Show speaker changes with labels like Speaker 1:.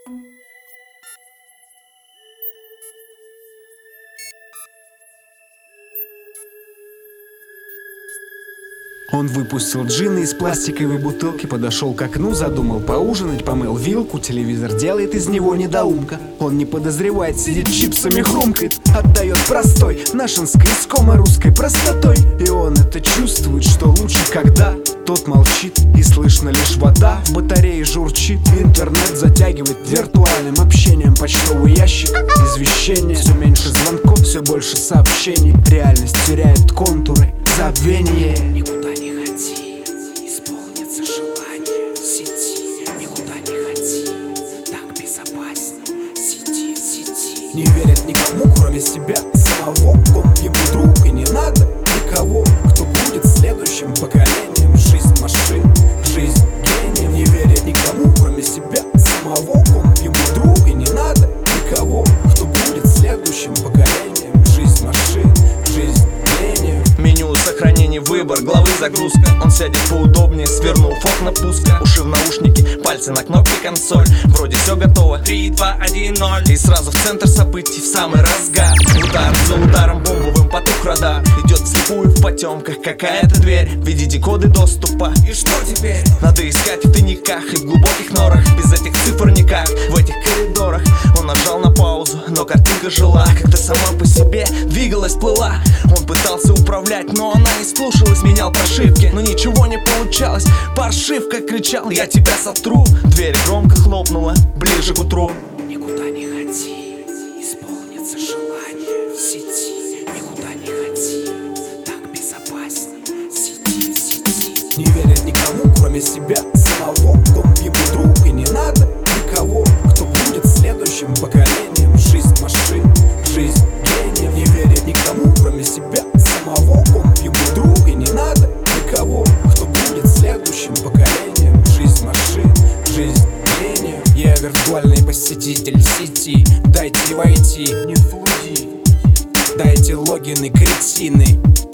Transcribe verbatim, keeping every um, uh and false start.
Speaker 1: Он выпустил джина из пластиковой бутылки, подошел к окну, задумал поужинать, помыл вилку, телевизор делает из него недоумка. Он не подозревает, сидит чипсами хрумкает, отдает простой нашинской искомо-русской простотой. И он это чувствует, что лучше, когда тот молчит, и слышно лишь вода в батарее журчит. Интернет затягивает виртуальным общением почтовый ящик, извещения, все меньше звонков, все больше сообщений. Реальность теряет контуры, забвение.
Speaker 2: Никуда не ходи, исполнится желание. Сиди, никуда не ходи, так безопасно. Сиди, сиди.
Speaker 1: Не верит никому, кроме себя самого. Он ему друг, и не надо никого, кто будет следующим поколением. Жизнь машин, жизнь гением. Не верит никому, кроме себя самого. Он ему друг, и не надо никого, кто будет следующим поколением. Жизнь машин, жизнь гением.
Speaker 3: Меню сохранение, выбор, главы загрузка. Он сядет поудобнее, свернул окна пуска. Уши в наушники, пальцы на кнопке консоль. Вроде все готово, три, два, один, ноль. И сразу в центр событий, в самый разгар. Удар за ударом, бомбовым потух радар. Идет вслепую в потемках какая-то дверь. Введите коды доступа.
Speaker 2: И что теперь?
Speaker 3: Надо искать в тайниках и в глубоких норах. Без этих цифр никак, в этих коридорах. Он нажал на паузу, но картинка жила. Как-то сама по себе двигалась, плыла. Он пытался управлять, но она не слушалась. Менял прошивки, но ничего не получалось. Паршивка кричал: я тебя сотру. Дверь громко хлопнула, ближе к утру.
Speaker 2: Никуда не ходи, исполнится желание. Сиди, никуда не ходи, так безопасно. Сиди, сиди.
Speaker 1: Не верит никому, кроме себя самого. Он ему друг, и не надо никого, кто будет следующим поколением. Жизнь машин, жизнь гением. Не верит никому, кроме себя самого. Он ему друг, и не надо никого, кто будет следующим поколением. Жизнь машин, жизнь гением. Я виртуальный посетитель сети, дайте войти, не флуди. Дайте логины, кретины.